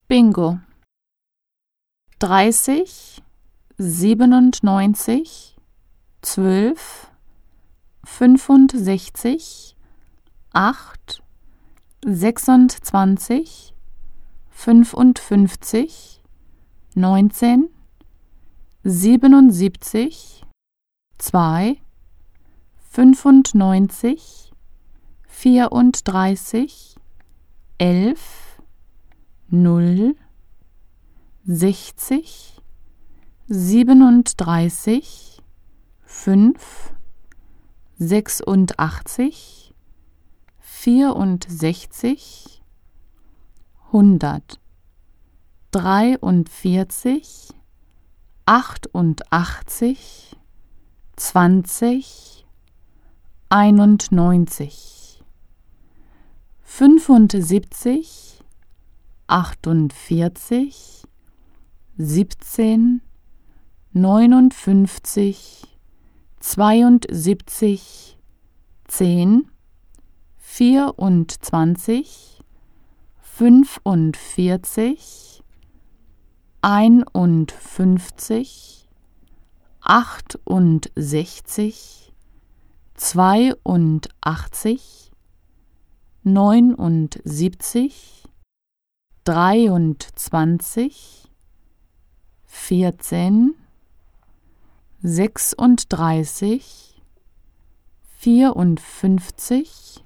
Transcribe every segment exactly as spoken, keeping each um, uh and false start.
Bingo. dreißig, siebenundneunzig, zwölf, fünfundsechzig, acht, sechsundzwanzig, fünfundfünfzig, neunzehn, siebenundsiebzig, zwei, fünfundneunzig, vierunddreißig, elf, null, sechzig, siebenunddreißig, fünf, sechsundachtzig, vierundsechzig, hundert, dreiundvierzig, achtundachtzig, zwanzig, einundneunzig, fünfundsiebzig, achtundvierzig, siebzehn, neunundfünfzig, zweiundsiebzig, zehn, vierundzwanzig, fünfundvierzig, einundfünfzig, achtundsechzig, zweiundachtzig, neunundsiebzig, dreiundzwanzig, vierzehn, sechsunddreißig, vierundfünfzig,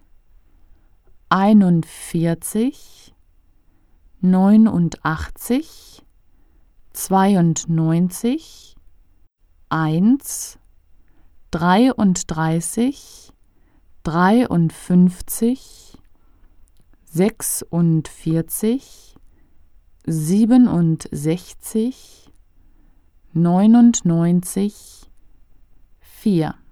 einundvierzig, neunundachtzig, zweiundneunzig, eins, dreiunddreißig, dreiundfünfzig, sechsundvierzig, siebenundsechzig, neunundneunzig, vier.